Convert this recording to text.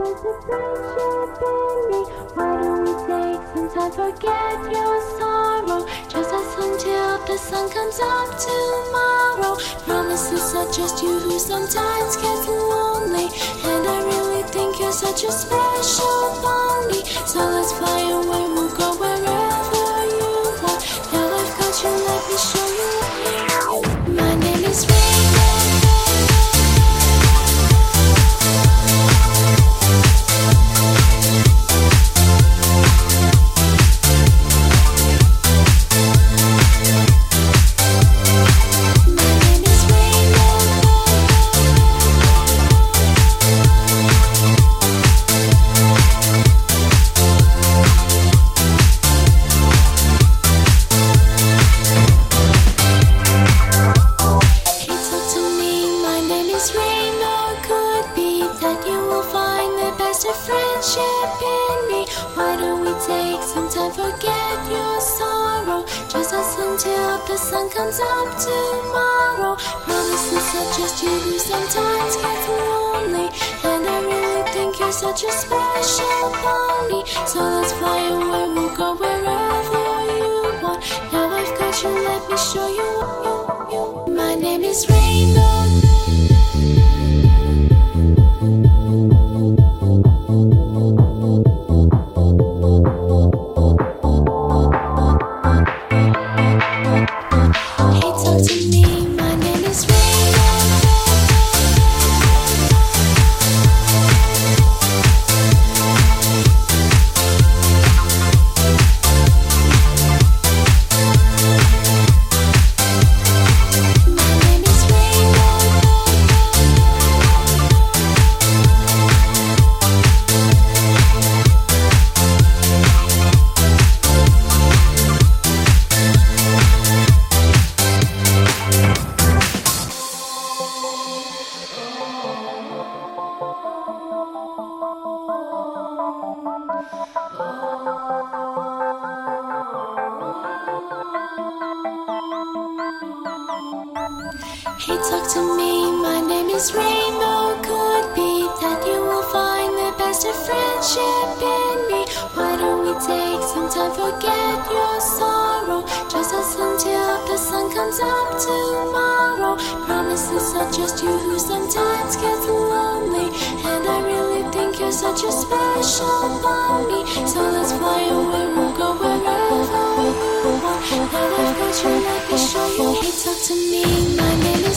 best of friendship in me. Why don't we take some time, forget your sorrow? Just us until the sun comes up tomorrow. Promises are just you who sometimes gets lonely, and I really think you're such a special pony. So let's fly away, we'll go wherever you want. Now I've got you, let me show you. My name is Rainbow. Friendship in me. Why don't we take some time, forget your sorrow? Just us until the sun comes up tomorrow. Promises are just you who sometimes gets lonely, and I really think you're such a special pony. So let's fly away, we'll go wherever you want. Now I've got you, let me show you. My name is Rainbow. Hey, talk to me, my name is Rainbow. Could be that you will find the best of friendship in me. Why don't we take some time, forget your sorrow? Just us until the sun comes up tomorrow. Promises are just you who sometimes gets lonely, and I really think you're such a special pony. So let's fly away, we'll go wherever you want. Now I've got you, let me show you. Hey, talk to me, my name is